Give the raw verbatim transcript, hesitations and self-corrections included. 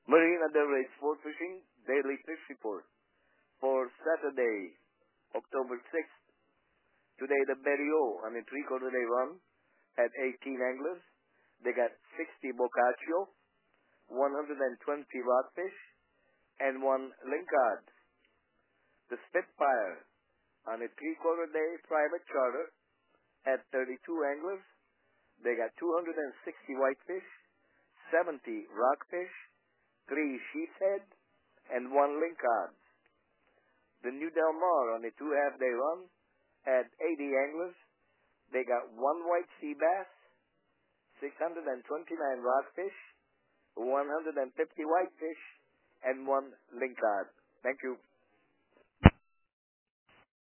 Marina Del Rey Sport Fishing Daily Fish Report for Saturday, October sixth. Today the Berrio on a three-quarter day run had eighteen anglers. They got sixty bocaccio, one hundred twenty rockfish, and one lingcod. The Spitfire on a three-quarter day private charter had thirty-two anglers. They got two hundred sixty whitefish, seventy rockfish, three sheephead, and one lingcod. The New Del Mar on a two-half-day run had eighty anglers. They got one white sea bass, six hundred twenty-nine rockfish, one hundred fifty whitefish, and one lingcod. Thank you.